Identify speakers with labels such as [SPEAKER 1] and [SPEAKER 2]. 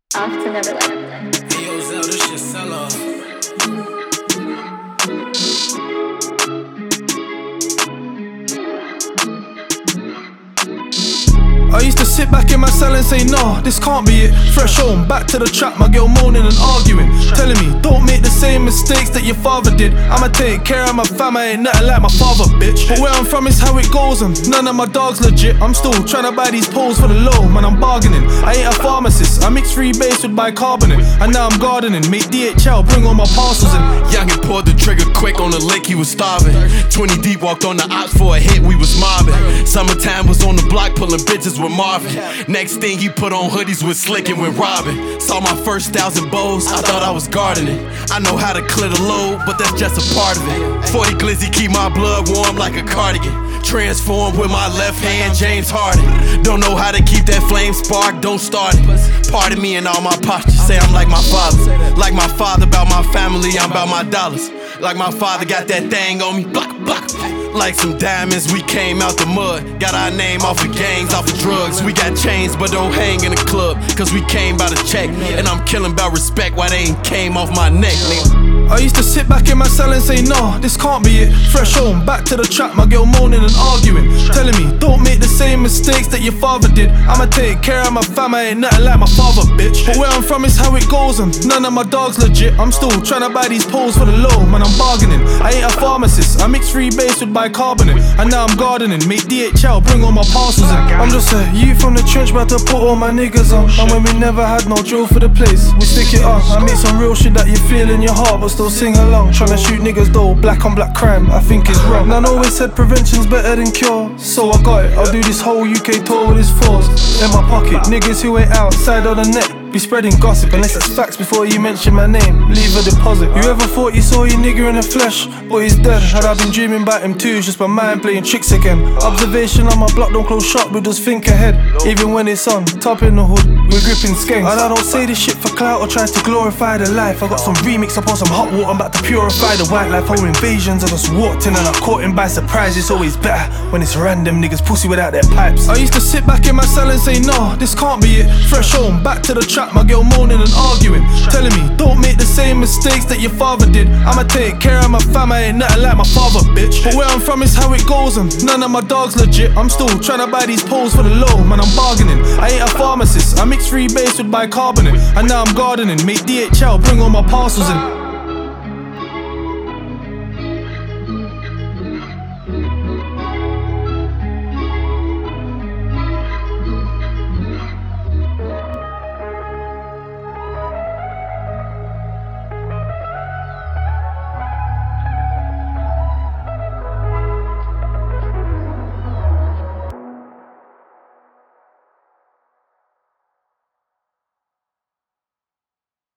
[SPEAKER 1] Off to Neverland.
[SPEAKER 2] Hey yo, Zell, this shit sell off.
[SPEAKER 3] I used to sit back in my cell and say, nah, this can't be it. Fresh home, back to the trap, my girl moaning and arguing, telling me, don't make the same mistakes that your father did. I'ma take care of my fam, I ain't nothing like my father, bitch. But where I'm from is how it goes, and none of my dogs legit. I'm still trying to buy these poles for the low, man, I'm bargaining. I ain't a pharmacist, I mix freebase with bicarbonate, and now I'm gardening. Make DHL, bring all my parcels in.
[SPEAKER 4] Youngin pulled the trigger quick on the lick, he was starving. 20 deep, walked on the ops for a hit, we was mobbing. Summertime was on the block, pulling bitches with Marvin. Next thing he put on hoodies with Slick and went robbing. Saw my first 1,000 bows, I thought I was gardening. I know how to clear the load, but that's just a part of it. 40 glizzy keep my blood warm like a cardigan. Transform with my left hand, James Harden. Don't know how to keep that flame spark, don't start it. Pardon me and all my postures, say I'm like my father. Like my father about my family, I'm about my dollars. Like my father got that thing on me, block, block. Like some diamonds, we came out the mud. Got our name off of gangs, off of drugs. We got chains, but don't hang in the club, cause we came by the check. And I'm killing about respect, why they ain't came off my neck, nigga.
[SPEAKER 3] I used to sit back in my cell and say, nah, this can't be it. Fresh home, back to the trap, my girl moaning and arguing, telling me, don't make the same mistakes that your father did. I'ma take care of my fam, I ain't nothing like my father, bitch. But where I'm from is how it goes, and none of my dogs legit. I'm still trying to buy these poles for the low, man, I'm bargaining. I ain't a pharmacist, I mix freebase with bicarbonate, and now I'm gardening. Make DHL, bring all my parcels in. I'm just a youth from the trench, about to put all my niggas on. And when we never had no drill for the place, we stick it on. I make some real shit that you feel in your heart, but still sing along. Tryna shoot niggas though, black on black crime, I think it's wrong. Man always said prevention's better than cure, so I got it. I'll do this whole UK tour with his force in my pocket. Niggas who ain't outside of the net be spreading gossip, unless it's facts before you mention my name, leave a deposit. You ever thought you saw your nigga in the flesh, but he's dead? Had I been dreaming about him too, it's just my mind playing tricks again. Observation on my block, don't close shop, we just think ahead. Even when it's on, top in the hood, we're gripping skanks. And I don't say this shit for clout or try to glorify the life. I got some remix up on some hot water, I'm about to purify the white life. Whole invasions, I just walked in and I caught him by surprise. It's always better when it's random niggas pussy without their pipes. I used to sit back in my cell and say, nah, this can't be it. Fresh home, back to the trap, my girl moaning and arguing, telling me, don't make the same mistakes that your father did. I'ma take care of my fam, I ain't nothing like my father, bitch. But where I'm from is how it goes, and none of my dogs legit. I'm still trying to buy these poles for the low, man, I'm bargaining. I ain't a pharmacist, I mix freebase with bicarbonate, and now I'm gardening. Make DHL, bring all my parcels in.